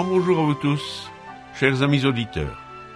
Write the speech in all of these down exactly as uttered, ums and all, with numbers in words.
Grand bonjour à vous tous, chers amis auditeurs.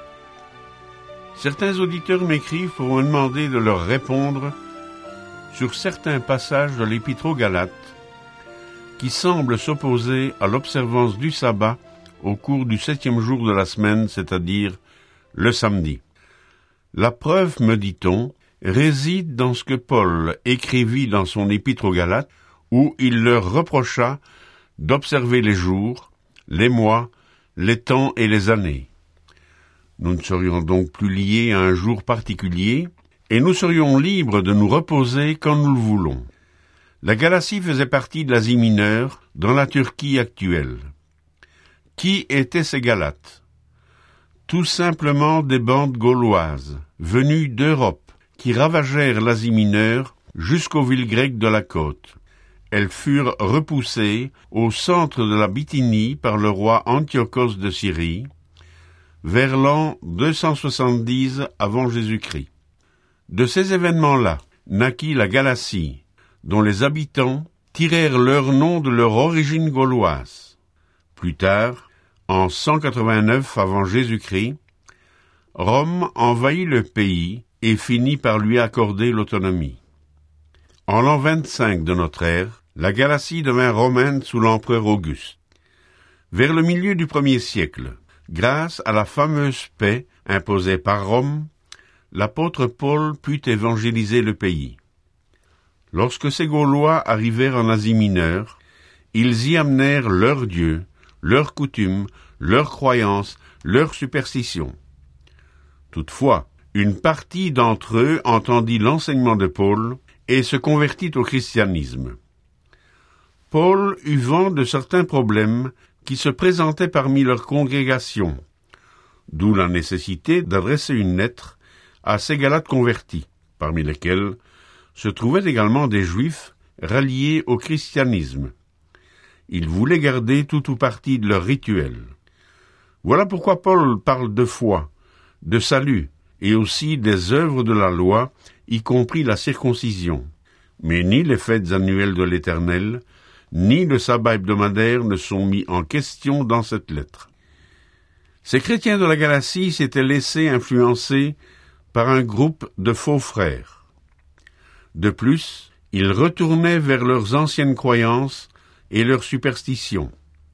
Certains auditeurs m'écrivent pour me demander de leur répondre sur certains passages de l'Épître aux Galates qui semblent s'opposer à l'observance du sabbat au cours du septième jour de la semaine, c'est-à-dire le samedi. La preuve, me dit-on, réside dans ce que Paul écrivit dans son Épître aux Galates, où il leur reprocha d'observer les jours, les mois, les temps et les années. Nous ne serions donc plus liés à un jour particulier, et nous serions libres de nous reposer quand nous le voulons. La Galatie faisait partie de l'Asie mineure, dans la Turquie actuelle. Qui étaient ces Galates? Tout simplement des bandes gauloises, venues d'Europe, qui ravagèrent l'Asie mineure jusqu'aux villes grecques de la côte. Elles furent repoussées au centre de la Bithynie par le roi Antiochos de Syrie, vers l'an deux cent soixante-dix avant Jésus-Christ. De ces événements-là naquit la Galatie, dont les habitants tirèrent leur nom de leur origine gauloise. Plus tard, en cent quatre-vingt-neuf avant Jésus-Christ, Rome envahit le pays et finit par lui accorder l'autonomie. En l'an vingt-cinq de notre ère, la Galatie devint romaine sous l'empereur Auguste. Vers le milieu du premier siècle, grâce à la fameuse paix imposée par Rome, l'apôtre Paul put évangéliser le pays. Lorsque ces Gaulois arrivèrent en Asie mineure, ils y amenèrent leurs dieux, leurs coutumes, leurs croyances, leurs superstitions. Toutefois, une partie d'entre eux entendit l'enseignement de Paul et se convertit au christianisme. Paul eut vent de certains problèmes qui se présentaient parmi leur congrégation, d'où la nécessité d'adresser une lettre à ces Galates convertis, parmi lesquels se trouvaient également des Juifs ralliés au christianisme. Ils voulaient garder tout ou partie de leur rituel. Voilà pourquoi Paul parle de foi, de salut, et aussi des œuvres de la loi, y compris la circoncision. Mais ni les fêtes annuelles de l'Éternel, ni le sabbat hebdomadaire ne sont mis en question dans cette lettre. Ces chrétiens de la Galatie s'étaient laissés influencer par un groupe de faux frères. De plus, ils retournaient vers leurs anciennes croyances et leurs superstitions.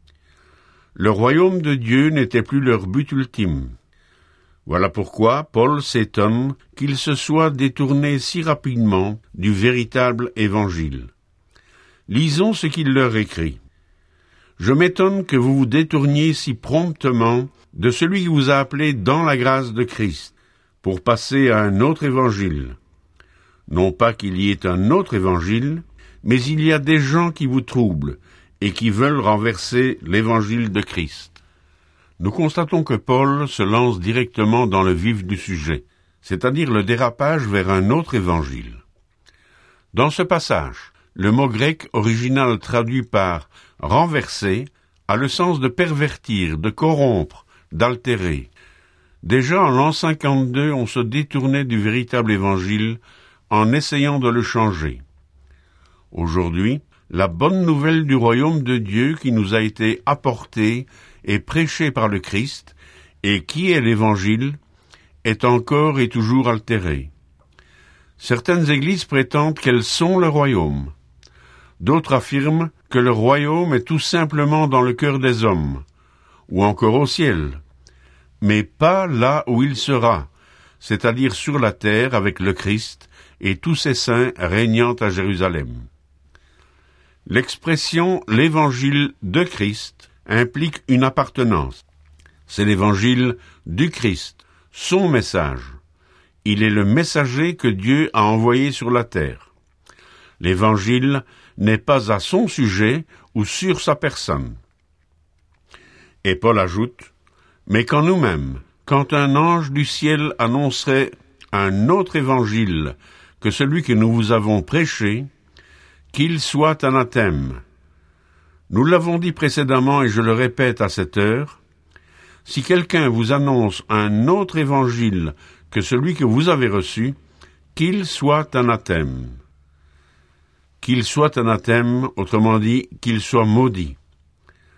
Le royaume de Dieu n'était plus leur but ultime. Voilà pourquoi Paul s'étonne qu'ils se soient détournés si rapidement du véritable évangile. Lisons ce qu'il leur écrit. « Je m'étonne que vous vous détourniez si promptement de celui qui vous a appelé dans la grâce de Christ, pour passer à un autre évangile. Non pas qu'il y ait un autre évangile, mais il y a des gens qui vous troublent et qui veulent renverser l'évangile de Christ. » Nous constatons que Paul se lance directement dans le vif du sujet, c'est-à-dire le dérapage vers un autre évangile. Dans ce passage, le mot grec original traduit par « renverser » a le sens de pervertir, de corrompre, d'altérer. Déjà en l'an cinquante-deux, on se détournait du véritable évangile en essayant de le changer. Aujourd'hui, la bonne nouvelle du royaume de Dieu qui nous a été apportée et prêchée par le Christ, et qui est l'Évangile, est encore et toujours altérée. Certaines églises prétendent qu'elles sont le royaume. D'autres affirment que le royaume est tout simplement dans le cœur des hommes, ou encore au ciel, mais pas là où il sera, c'est-à-dire sur la terre avec le Christ et tous ses saints régnant à Jérusalem. L'expression « l'évangile de Christ » implique une appartenance. C'est l'évangile du Christ, son message. Il est le messager que Dieu a envoyé sur la terre. L'évangile n'est pas à son sujet ou sur sa personne. Et Paul ajoute, « Mais quand nous-mêmes, quand un ange du ciel annoncerait un autre évangile que celui que nous vous avons prêché, qu'il soit anathème. » Nous l'avons dit précédemment et je le répète à cette heure, si quelqu'un vous annonce un autre évangile que celui que vous avez reçu, qu'il soit anathème. Qu'il soit anathème, autrement dit, qu'il soit maudit.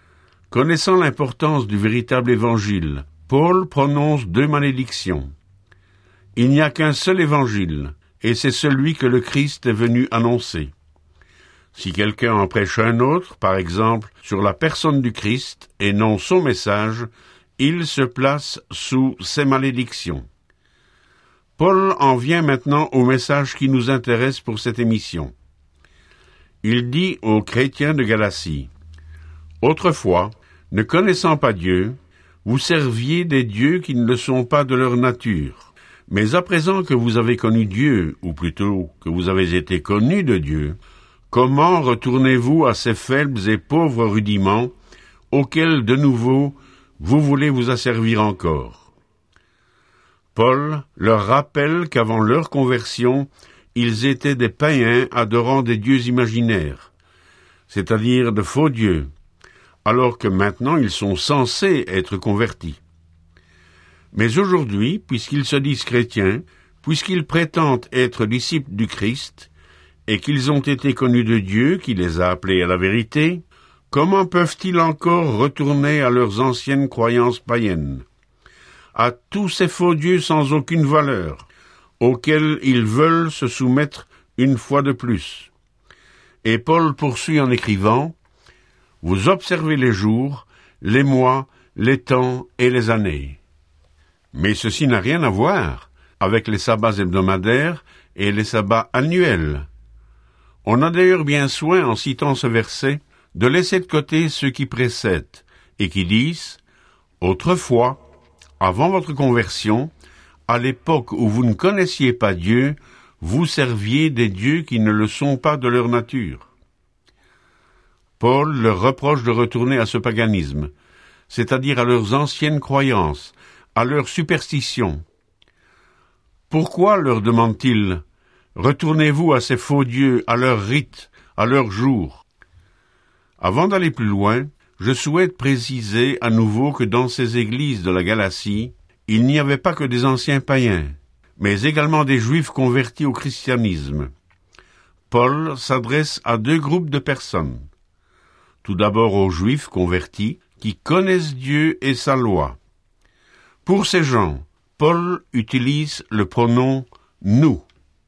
Connaissant l'importance du véritable évangile, Paul prononce deux malédictions. Il n'y a qu'un seul évangile, et c'est celui que le Christ est venu annoncer. Si quelqu'un en prêche un autre, par exemple, sur la personne du Christ, et non son message, il se place sous ces malédictions. Paul en vient maintenant au message qui nous intéresse pour cette émission. Il dit aux chrétiens de Galatie, « Autrefois, ne connaissant pas Dieu, vous serviez des dieux qui ne le sont pas de leur nature. Mais à présent que vous avez connu Dieu, ou plutôt que vous avez été connus de Dieu, comment retournez-vous à ces faibles et pauvres rudiments auxquels, de nouveau, vous voulez vous asservir encore ?» Paul leur rappelle qu'avant leur conversion, ils étaient des païens adorant des dieux imaginaires, c'est-à-dire de faux dieux, alors que maintenant ils sont censés être convertis. Mais aujourd'hui, puisqu'ils se disent chrétiens, puisqu'ils prétendent être disciples du Christ, et qu'ils ont été connus de Dieu qui les a appelés à la vérité, comment peuvent-ils encore retourner à leurs anciennes croyances païennes, à tous ces faux dieux sans aucune valeur, auxquels ils veulent se soumettre une fois de plus? Et Paul poursuit en écrivant, « Vous observez les jours, les mois, les temps et les années. » Mais ceci n'a rien à voir avec les sabbats hebdomadaires et les sabbats annuels. On a d'ailleurs bien soin, en citant ce verset, de laisser de côté ceux qui précèdent et qui disent « Autrefois, avant votre conversion, à l'époque où vous ne connaissiez pas Dieu, vous serviez des dieux qui ne le sont pas de leur nature. » Paul leur reproche de retourner à ce paganisme, c'est-à-dire à leurs anciennes croyances, à leurs superstitions. Pourquoi, leur demande-t-il, retournez-vous à ces faux dieux, à leurs rites, à leurs jours? Avant d'aller plus loin, je souhaite préciser à nouveau que dans ces églises de la Galatie, il n'y avait pas que des anciens païens, mais également des juifs convertis au christianisme. Paul s'adresse à deux groupes de personnes. Tout d'abord aux juifs convertis qui connaissent Dieu et sa loi. Pour ces gens, Paul utilise le pronom « nous ».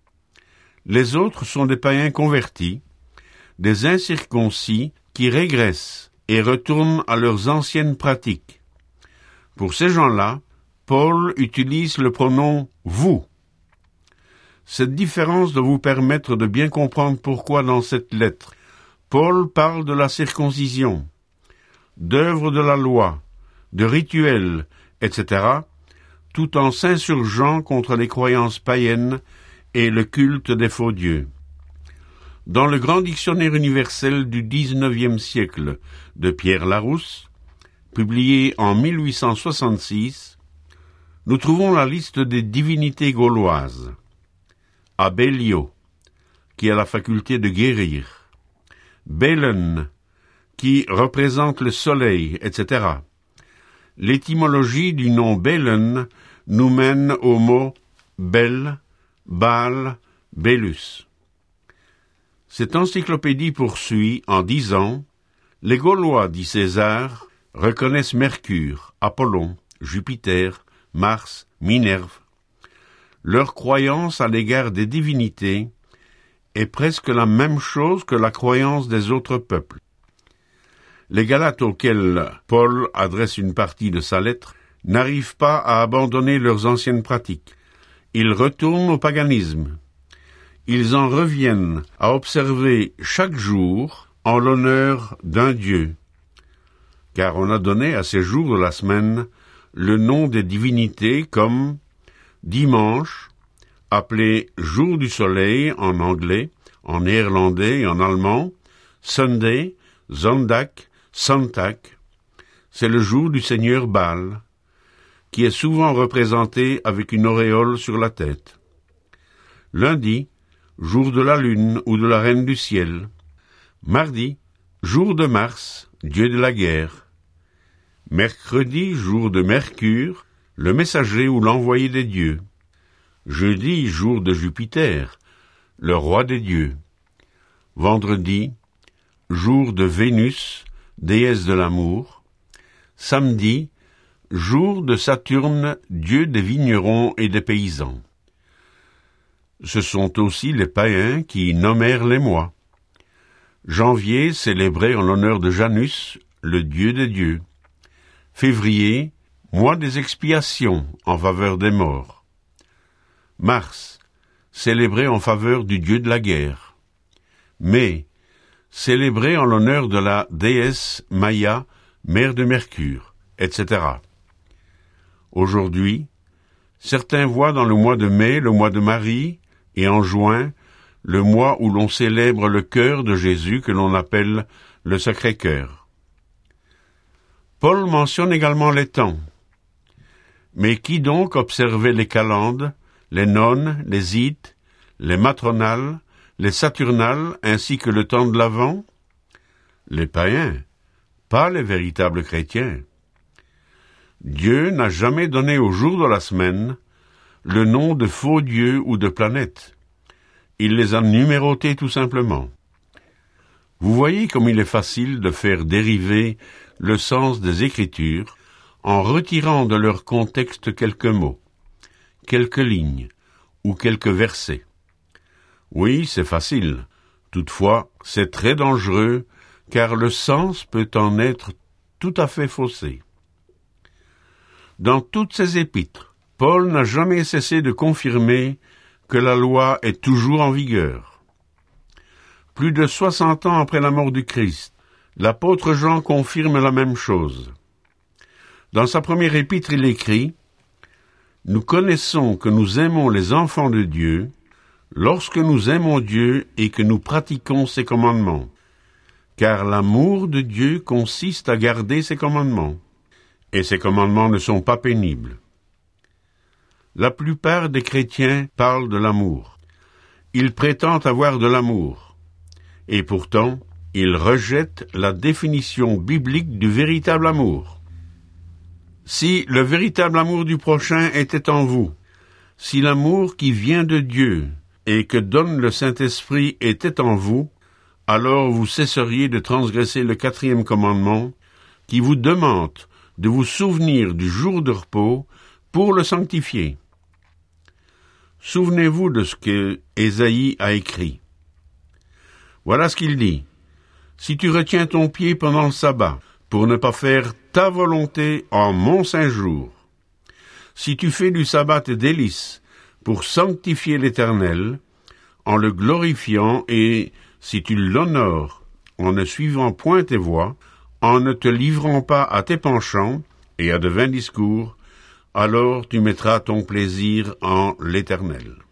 Les autres sont des païens convertis, des incirconcis qui régressent et retournent à leurs anciennes pratiques. Pour ces gens-là, Paul utilise le pronom « vous ». Cette différence doit vous permettre de bien comprendre pourquoi dans cette lettre, Paul parle de la circoncision, d'œuvres de la loi, de rituels, et cetera, tout en s'insurgeant contre les croyances païennes et le culte des faux dieux. Dans le grand dictionnaire universel du dix-neuvième siècle de Pierre Larousse, publié en mille huit cent soixante-six, nous trouvons la liste des divinités gauloises. Abellio, qui a la faculté de guérir. Belen, qui représente le soleil, et cetera. L'étymologie du nom Belen nous mène au mot Bel, Baal, Belus. Cette encyclopédie poursuit en disant « Les Gaulois, dit César, reconnaissent Mercure, Apollon, Jupiter, Mars, Minerve. Leur croyance à l'égard des divinités est presque la même chose que la croyance des autres peuples. » Les Galates auxquels Paul adresse une partie de sa lettre n'arrivent pas à abandonner leurs anciennes pratiques. Ils retournent au paganisme. Ils en reviennent à observer chaque jour en l'honneur d'un Dieu. Car on a donné à ces jours de la semaine le nom des divinités comme dimanche, appelé jour du soleil en anglais, en néerlandais et en allemand, Sunday, Zondag, Sonntag, c'est le jour du seigneur Baal, qui est souvent représenté avec une auréole sur la tête. Lundi, jour de la lune ou de la reine du ciel. Mardi, jour de Mars, dieu de la guerre. Mercredi, jour de Mercure, le messager ou l'envoyé des dieux. Jeudi, jour de Jupiter, le roi des dieux. Vendredi, jour de Vénus, déesse de l'amour. samedi, jour de Saturne, dieu des vignerons et des paysans. Ce sont aussi les païens qui nommèrent les mois. Janvier, célébré en l'honneur de Janus, le dieu des dieux. Février, mois des expiations en faveur des morts. Mars, célébré en faveur du dieu de la guerre. Mai, célébré en l'honneur de la déesse Maia, mère de Mercure, et cetera. Aujourd'hui, certains voient dans le mois de mai le mois de Marie, et en juin, le mois où l'on célèbre le cœur de Jésus que l'on appelle le Sacré-Cœur. Paul mentionne également les temps. Mais qui donc observait les calendes, les nonnes, les ites, les matronales, les saturnales, ainsi que le temps de l'Avent? Les païens, pas les véritables chrétiens. Dieu n'a jamais donné au jour de la semaine le nom de faux dieux ou de planètes. Il les a numérotés tout simplement. Vous voyez comme il est facile de faire dériver le sens des Écritures en retirant de leur contexte quelques mots, quelques lignes ou quelques versets. Oui, c'est facile. Toutefois, c'est très dangereux, car le sens peut en être tout à fait faussé. Dans toutes ses épîtres, Paul n'a jamais cessé de confirmer que la loi est toujours en vigueur. Plus de soixante ans après la mort du Christ, l'apôtre Jean confirme la même chose. Dans sa première épître, il écrit « Nous connaissons que nous aimons les enfants de Dieu lorsque nous aimons Dieu et que nous pratiquons ses commandements. Car l'amour de Dieu consiste à garder ses commandements, et ses commandements ne sont pas pénibles. » La plupart des chrétiens parlent de l'amour. Ils prétendent avoir de l'amour. Et pourtant, ils rejettent la définition biblique du véritable amour. Si le véritable amour du prochain était en vous, si l'amour qui vient de Dieu et que donne le Saint-Esprit était en vous, alors vous cesseriez de transgresser le quatrième commandement qui vous demande de vous souvenir du jour de repos pour le sanctifier. Souvenez-vous de ce que Ésaïe a écrit. Voilà ce qu'il dit. Si tu retiens ton pied pendant le sabbat, pour ne pas faire ta volonté en mon saint jour, si tu fais du sabbat tes délices, pour sanctifier l'Éternel, en le glorifiant, et si tu l'honores, en ne suivant point tes voies, en ne te livrant pas à tes penchants et à de vains discours, alors tu mettras ton plaisir en l'Éternel.